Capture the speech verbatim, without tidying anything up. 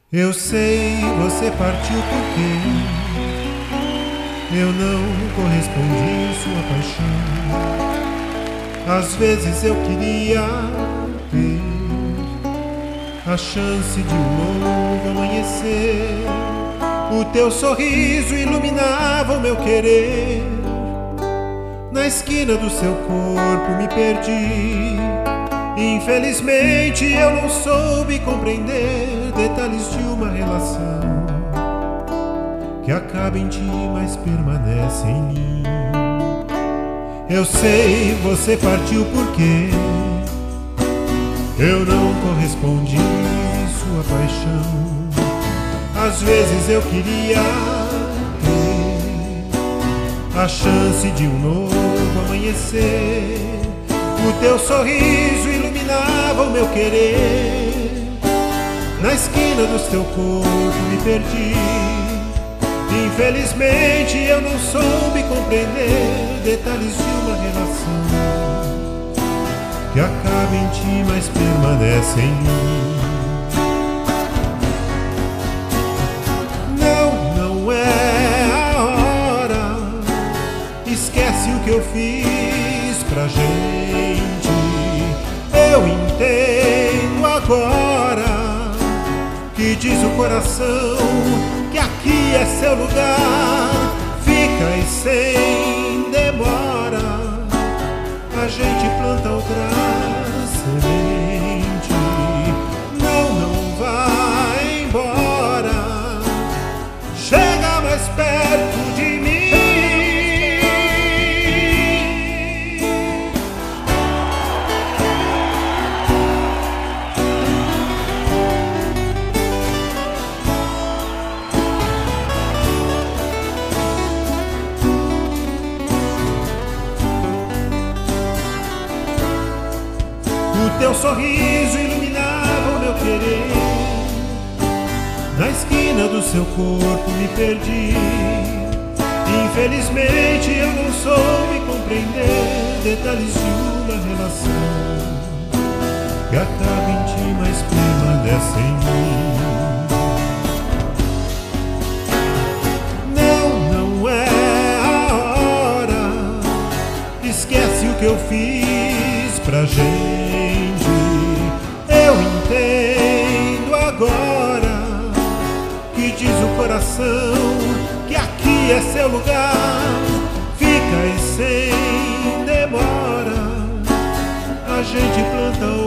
Eu sei, você partiu porque eu não correspondi sua paixão. Às vezes eu queria ter a chance de um novo amanhecer. O teu sorriso iluminava o meu querer. Na esquina do seu corpo me perdi. Infelizmente eu não soube compreender detalhes de uma relação que acaba em ti, mas permanece em mim. Eu sei, você partiu porque eu não correspondi sua paixão. Às vezes eu queria ter a chance de um novo amanhecer. O teu sorriso iluminava o meu querer. Na esquina do teu corpo me perdi. Infelizmente eu não soube compreender detalhes de uma relação que acaba em ti, mas permanece em mim. Não, não é a hora. Esquece o que eu fiz pra gente. Eu entendo agora que diz o coração que aqui é seu lugar. Fica e sem demora a gente planta outra semente. Não, não vai embora. Chega mais perto de mim. O teu sorriso iluminava o meu querer. Na esquina do seu corpo me perdi. Infelizmente eu não soube compreender detalhes de uma relação que acaba em ti, mas permanece em mim. Não, não é a hora. Esquece o que eu fiz pra gente. Eu entendo agora que diz o coração que aqui é seu lugar. Fica e sem demora a gente planta